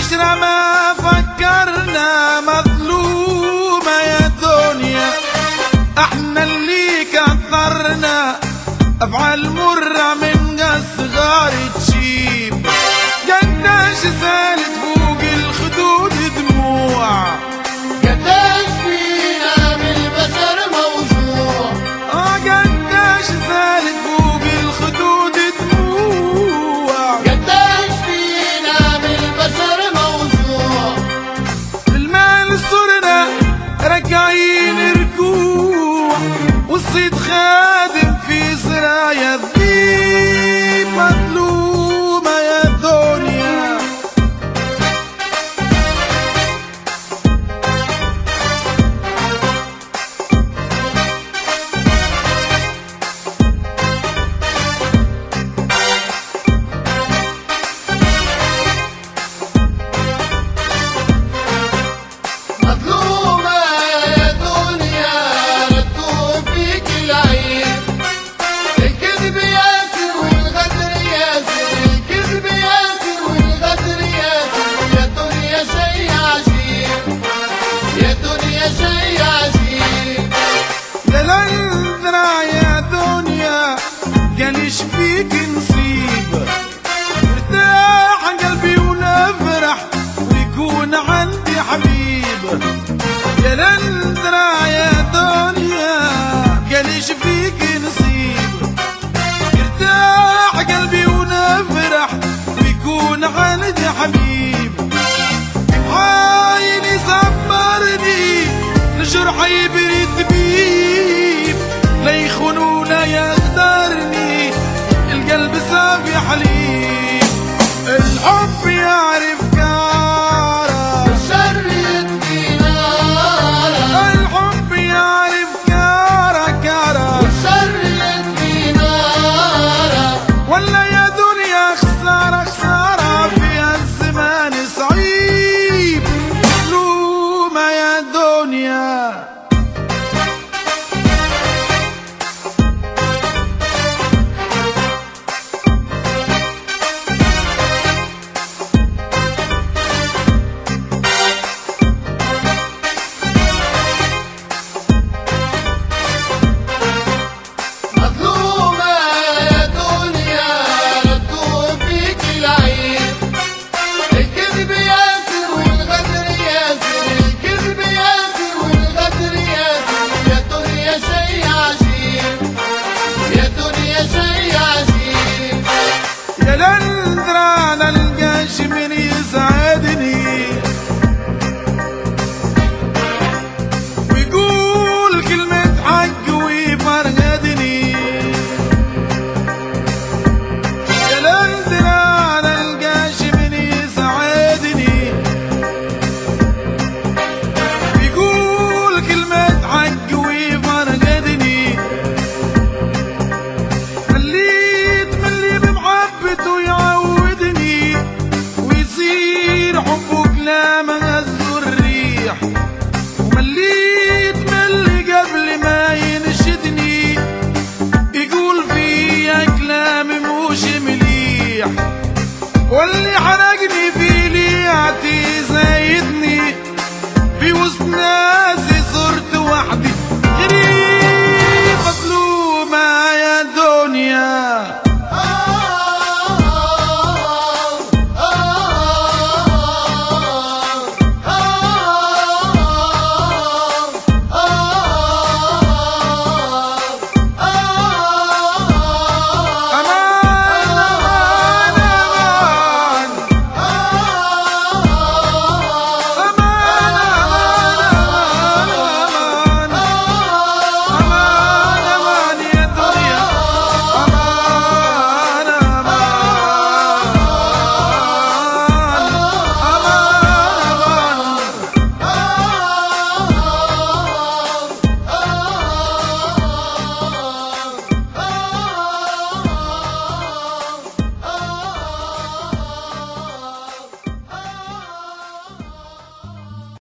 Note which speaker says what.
Speaker 1: عشرة ما فكرنا مظلومة يا دنيا، احنا اللي كثرنا افعال مرة من الصغار تشيب. قداش سالت فوق الخدود دموع،
Speaker 2: قداش فينا من البشر موجوع،
Speaker 1: قداش سالت فوق الخدود دموع،
Speaker 2: قداش فينا من البشر موجوع.
Speaker 1: بالمال صرنا ركعين ركوع، والصيد خادم في سرايا الذيب. مظلومة يا دنيا،
Speaker 2: مظلومة يا دنيا، رتوب فيك العيب. الكذب ياسر والغدر ياسر، الكذب ياسر والغدر ياسر. يا دنيا شي عجيب، يا دنيا شي عجيب.
Speaker 1: يا للذرع يا دنيا قالش فيك نصيب. ارتاح قلبي ونفرح ويكون عندي حبيب. يا للذرع يا دنيا قالش فيك نصيب. ارتاح قلبي ونفرح ويكون عندي حبيب. عايني صبرني الجرح يبري طبيب، لا يخون ولا يغدرني القلب صافي حليب. الحب يعرف